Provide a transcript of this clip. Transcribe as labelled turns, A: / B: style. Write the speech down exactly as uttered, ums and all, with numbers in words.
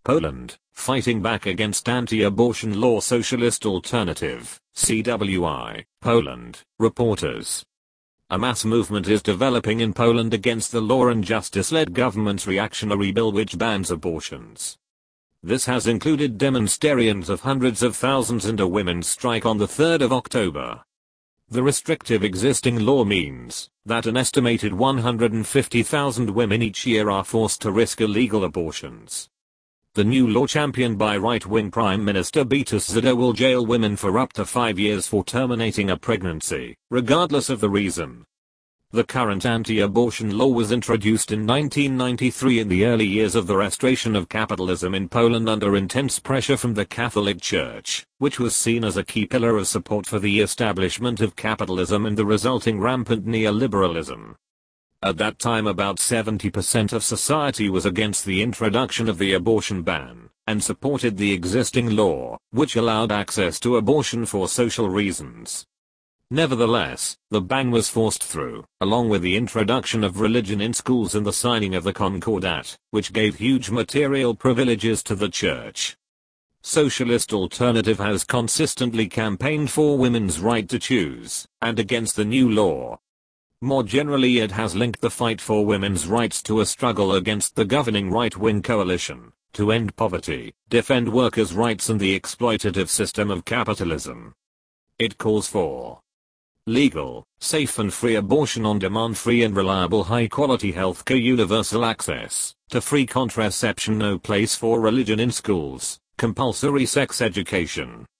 A: Poland, fighting back against anti-abortion law. Socialist Alternative, C W I, Poland, reporters. A mass movement is developing in Poland against the Law and Justice-led government's reactionary bill which bans abortions. This has included demonstrations of hundreds of thousands and a women's strike on the third of October. The restrictive existing law means that an estimated one hundred fifty thousand women each year are forced to risk illegal abortions. The new law, championed by right-wing Prime Minister Beatus Zada, will jail women for up to five years for terminating a pregnancy, regardless of the reason. The current anti-abortion law was introduced in nineteen ninety-three in the early years of the restoration of capitalism in Poland under intense pressure from the Catholic Church, which was seen as a key pillar of support for the establishment of capitalism and the resulting rampant neoliberalism. At that time about seventy percent of society was against the introduction of the abortion ban, and supported the existing law, which allowed access to abortion for social reasons. Nevertheless, the ban was forced through, along with the introduction of religion in schools and the signing of the Concordat, which gave huge material privileges to the church. Socialist Alternative has consistently campaigned for women's right to choose, and against the new law. More generally, it has linked the fight for women's rights to a struggle against the governing right-wing coalition, to end poverty, defend workers' rights and the exploitative system of capitalism. It calls for legal, safe and free abortion on demand, free and reliable high-quality healthcare, universal access to free contraception, no place for religion in schools, compulsory sex education,